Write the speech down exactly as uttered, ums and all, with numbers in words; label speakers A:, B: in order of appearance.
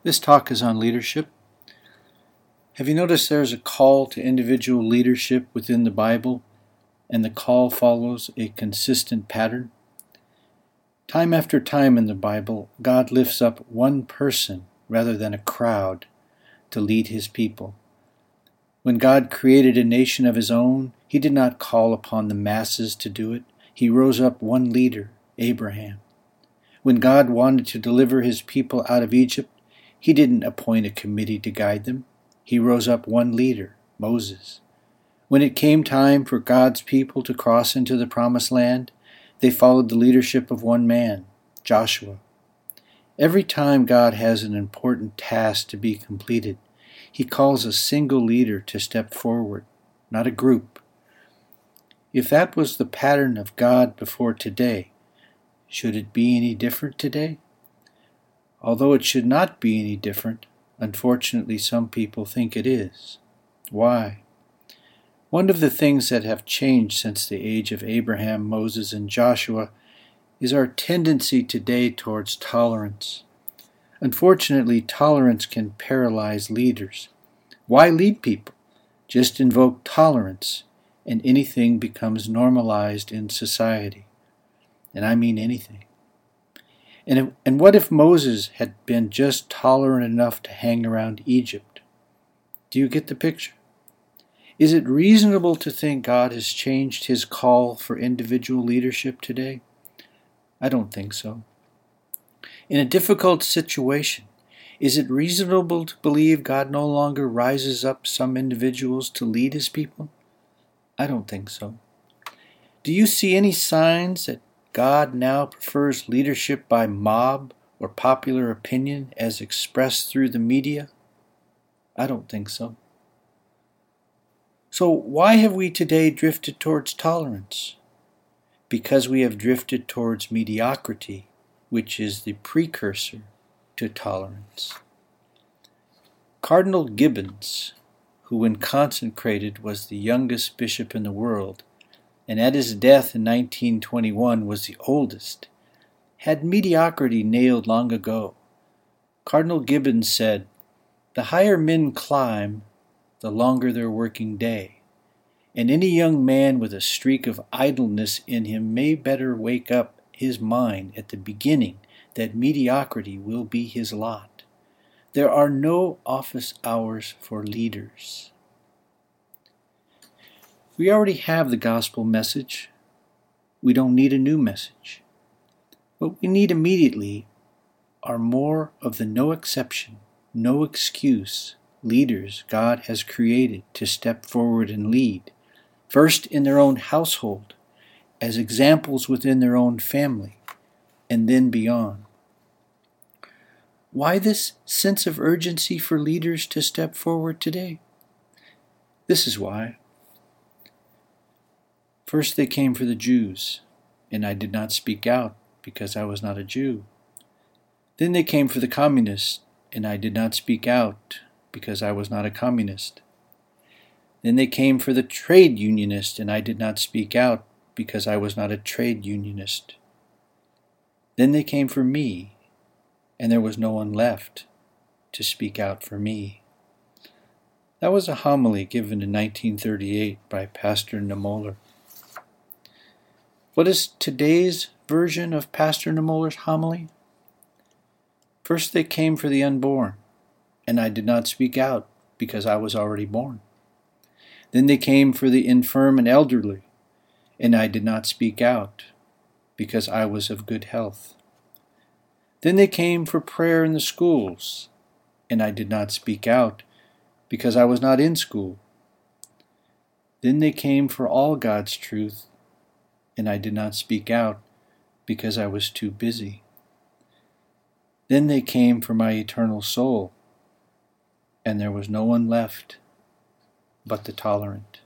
A: This talk is on leadership. Have you noticed there's a call to individual leadership within the Bible, and the call follows a consistent pattern? Time after time in the Bible, God lifts up one person rather than a crowd to lead his people. When God created a nation of his own, he did not call upon the masses to do it. He rose up one leader, Abraham. When God wanted to deliver his people out of Egypt, he didn't appoint a committee to guide them. He rose up one leader, Moses. When it came time for God's people to cross into the promised land, they followed the leadership of one man, Joshua. Every time God has an important task to be completed, he calls a single leader to step forward, not a group. If that was the pattern of God before today, should it be any different today? Although it should not be any different, unfortunately some people think it is. Why? One of the things that have changed since the age of Abraham, Moses, and Joshua is our tendency today towards tolerance. Unfortunately, tolerance can paralyze leaders. Why lead people? Just invoke tolerance, and anything becomes normalized in society. And I mean anything. And, if, and what if Moses had been just tolerant enough to hang around Egypt? Do you get the picture? Is it reasonable to think God has changed his call for individual leadership today? I don't think so. In a difficult situation, is it reasonable to believe God no longer rises up some individuals to lead his people? I don't think so. Do you see any signs that God now prefers leadership by mob or popular opinion as expressed through the media? I don't think so. So why have we today drifted towards tolerance? Because we have drifted towards mediocrity, which is the precursor to tolerance. Cardinal Gibbons, who when consecrated was the youngest bishop in the world, and at his death in nineteen twenty-one was the oldest, had mediocrity nailed long ago. Cardinal Gibbons said, "The higher men climb, the longer their working day, and any young man with a streak of idleness in him may better wake up his mind at the beginning that mediocrity will be his lot. There are no office hours for leaders." We already have the gospel message. We don't need a new message. What we need immediately are more of the no exception, no excuse leaders God has created to step forward and lead, first in their own household, as examples within their own family, and then beyond. Why this sense of urgency for leaders to step forward today? This is why. First they came for the Jews, and I did not speak out because I was not a Jew. Then they came for the communists, and I did not speak out because I was not a communist. Then they came for the trade unionist, and I did not speak out because I was not a trade unionist. Then they came for me, and there was no one left to speak out for me. That was a homily given in nineteen thirty-eight by Pastor Niemöller. What is today's version of Pastor Niemöller's homily? First they came for the unborn, and I did not speak out because I was already born. Then they came for the infirm and elderly, and I did not speak out because I was of good health. Then they came for prayer in the schools, and I did not speak out because I was not in school. Then they came for all God's truth, and I did not speak out because I was too busy. Then they came for my eternal soul, and there was no one left but the tolerant.